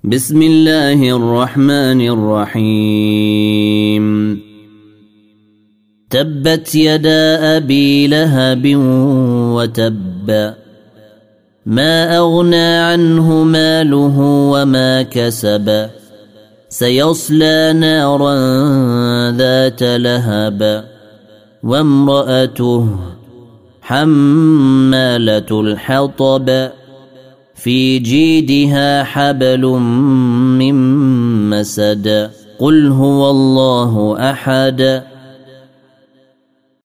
بسم الله الرحمن الرحيم تبت يدا أبي لهب وتب ما أغنى عنه ماله وما كسب سيصلى نارا ذات لهب وامرأته حمالة الحطب في جيدها حبل من مسد قل هو الله أحد